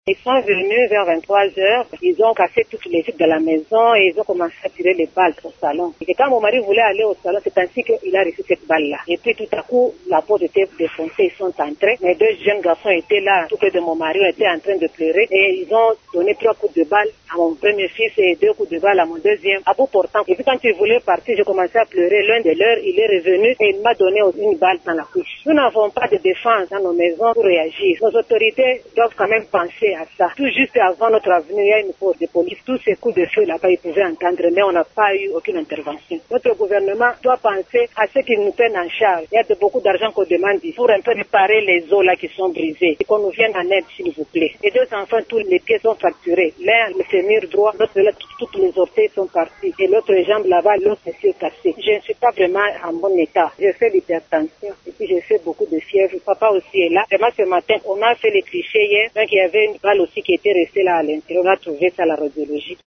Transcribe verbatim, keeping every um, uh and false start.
Ils sont venus vers vingt-trois heures, ils ont cassé toutes les vitres de la maison et ils ont commencé à tirer les balles au salon. Et quand mon mari voulait aller au salon, c'est ainsi qu'il a reçu cette balle-là. Et puis tout à coup, la porte était défoncée, ils sont entrés. Mes deux jeunes garçons étaient là, tout près de mon mari, étaient en train de pleurer et ils ont donné trois coups de balle à mon premier fils et deux coups de balle à mon deuxième, à bout portant. Et puis quand ils voulaient partir, j'ai commencé à pleurer. L'un de leurs, il est revenu et il m'a donné une balle dans la couche. Nous n'avons pas de défense dans nos maisons pour réagir. Nos autorités doivent quand même penser à ça. Tout juste avant notre avenue, il y a une force de police. Tous ces coups de feu là-bas, ils pouvaient entendre, mais on n'a pas eu aucune intervention. Notre gouvernement doit penser à ce qu'ils nous prennent en charge. Il y a de beaucoup d'argent qu'on demande pour un peu réparer les os là qui sont brisés et qu'on nous vienne en aide, s'il vous plaît. Les deux enfants, tous les pieds sont fracturés. L'un, le fémur droit, l'autre là, toutes les orteils sont partis. Et l'autre jambe là-bas, l'autre est cassé. Je ne suis pas vraiment en bon état. J'ai fait l'hypertension et puis j'ai fait beaucoup de fièvre. Papa aussi est là. Vraiment ce matin, on a fait les clichés hier. Donc il y avait une balle aussi qui était restée là à l'intérieur. On a trouvé ça à la radiologie.